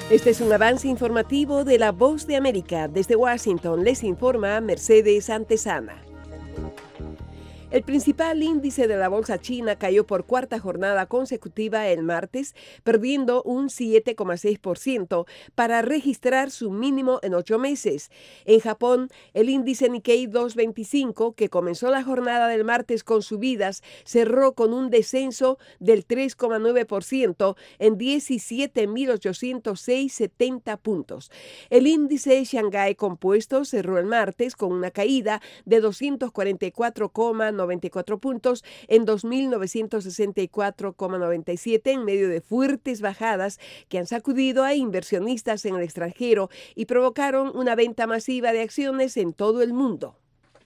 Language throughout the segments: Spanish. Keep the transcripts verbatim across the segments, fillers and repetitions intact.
Este es un avance informativo de La Voz de América. Desde Washington les informa Mercedes Antesana. El principal índice de la bolsa china cayó por cuarta jornada consecutiva el martes, perdiendo un siete coma seis por ciento para registrar su mínimo en ocho meses. En Japón, el índice Nikkei doscientos veinticinco, que comenzó la jornada del martes con subidas, cerró con un descenso del tres coma nueve por ciento en diecisiete mil ochocientos seis punto setenta puntos. El índice Shanghái Compuesto cerró el martes con una caída de doscientos cuarenta y cuatro coma noventa y cuatro puntos en dos mil novecientos sesenta y cuatro coma noventa y siete en medio de fuertes bajadas que han sacudido a inversionistas en el extranjero y provocaron una venta masiva de acciones en todo el mundo.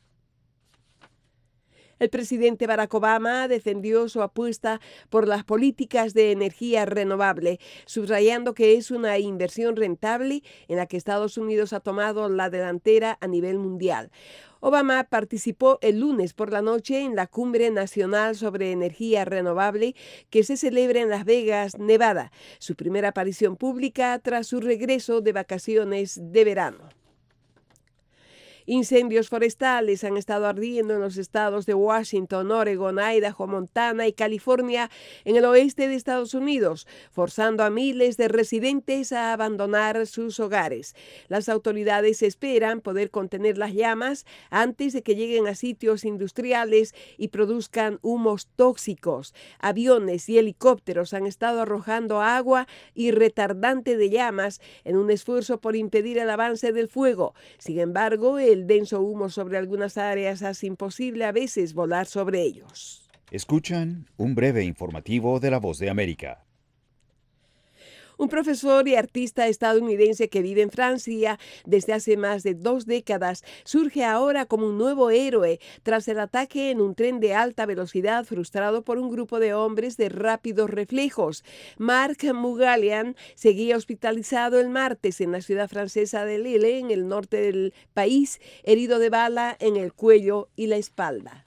El presidente Barack Obama defendió su apuesta por las políticas de energía renovable, subrayando que es una inversión rentable en la que Estados Unidos ha tomado la delantera a nivel mundial. Obama participó el lunes por la noche en la Cumbre Nacional sobre Energía Renovable que se celebra en Las Vegas, Nevada, su primera aparición pública tras su regreso de vacaciones de verano. Incendios forestales han estado ardiendo en los estados de Washington, Oregon, Idaho, Montana y California en el oeste de Estados Unidos, forzando a miles de residentes a abandonar sus hogares. Las autoridades esperan poder contener las llamas antes de que lleguen a sitios industriales y produzcan humos tóxicos. Aviones y helicópteros han estado arrojando agua y retardante de llamas en un esfuerzo por impedir el avance del fuego. Sin embargo, el El denso humo sobre algunas áreas hace imposible a veces volar sobre ellos. Escuchan un breve informativo de La Voz de América. Un profesor y artista estadounidense que vive en Francia desde hace más de dos décadas surge ahora como un nuevo héroe tras el ataque en un tren de alta velocidad frustrado por un grupo de hombres de rápidos reflejos. Marc Mugalian seguía hospitalizado el martes en la ciudad francesa de Lille, en el norte del país, herido de bala en el cuello y la espalda.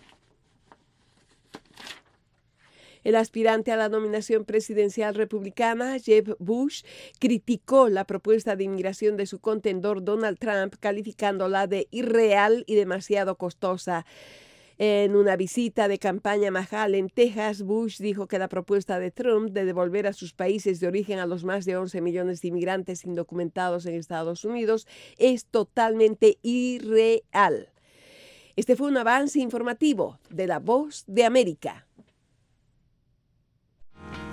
El aspirante a la nominación presidencial republicana, Jeb Bush, criticó la propuesta de inmigración de su contendor Donald Trump, calificándola de irreal y demasiado costosa. En una visita de campaña a McAllen, Texas, Bush dijo que la propuesta de Trump de devolver a sus países de origen a los más de once millones de inmigrantes indocumentados en Estados Unidos es totalmente irreal. Este fue un avance informativo de La Voz de América.